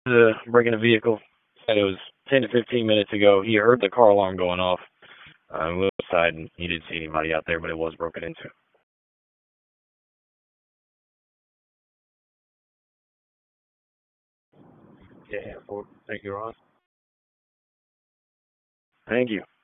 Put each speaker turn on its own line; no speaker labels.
to break in a vehicle. Said it was 10 to 15 minutes ago. He heard the car alarm going off. We went outside and he didn't see anybody out there, but it was broken into. Yeah, thank you, Ron. Thank you.